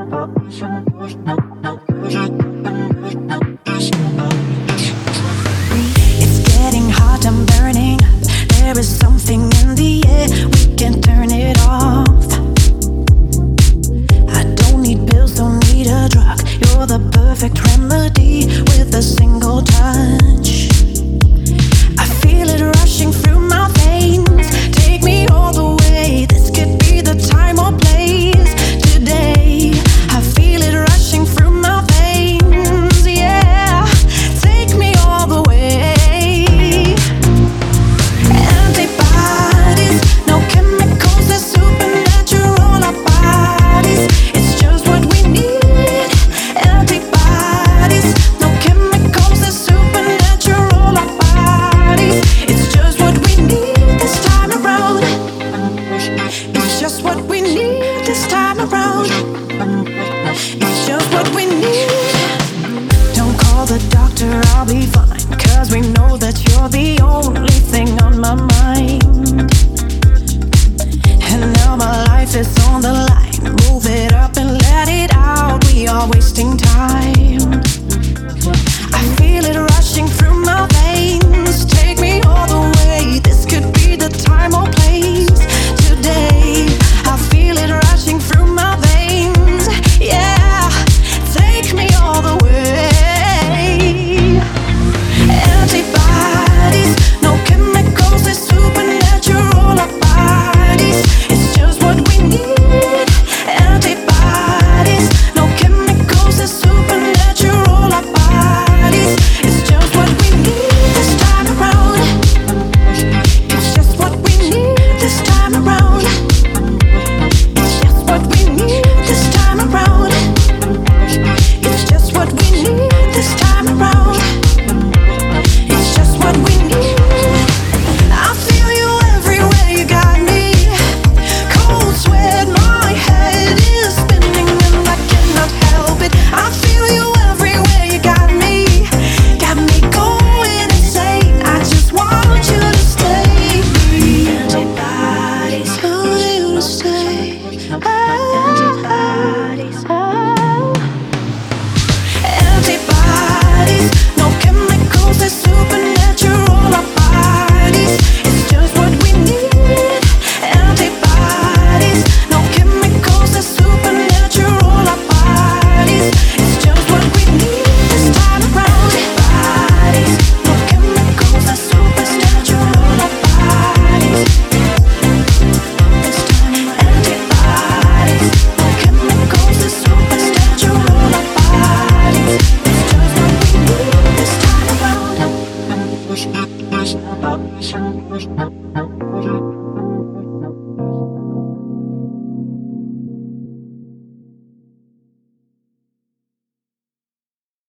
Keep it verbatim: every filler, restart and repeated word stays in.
It's getting hot, I'm burning up. There is something in the air, we can't turn it off. I don't need pills, don't need a drug. You're the perfect remedy with a single touch. I feel it rushing through my veins. Take me all the way. This could be the time or place. Today, I feel it rushing through my veins. Yeah, take me all the way. Antibodies, no chemicals, they're supernatural. Our bodies, it's just what we need. Antibodies, no chemicals, they're supernatural. Our bodies, it's just what we need this time around. It's just what we need this time around. It's just what we need. Don't call the doctor, I'll be fine. Cause we know that you're the only thing on my mind. And now my life is on the line. Move it up and let it out. We are wasting time. I feel it rushing through my veins. Take me all the way. This could be the time or place. Today, I feel it rushing through my veins. Yeah, take me all the way. Antibodies, no chemicals, they're supernatural. Our bodies, it's just what we need. Antibodies, no chemicals, they're supernatural. Our bodies, it's just what we need this time around. It's just what we need this time around. It's just what we need this time around. It's just what we need this time around. It's just what we need. I feel you everywhere, you got me. Cold sweat, my head is spinning and I cannot help it. I feel you everywhere, you got me. Got me going insane. I just want you to stay. Antibodies, want you to stay. Antibodies, Antibodies, no chemicals, they're supernatural. Our bodies, it's just what we need. Antibodies, no chemicals, they're supernatural. Our bodies, it's just what we need this time around. Antibodies, no chemicals, they're supernatural. Our bodies, this time around. Antibodies, no chemicals, they're supernatural. Our bodies, it's just what we need this time around.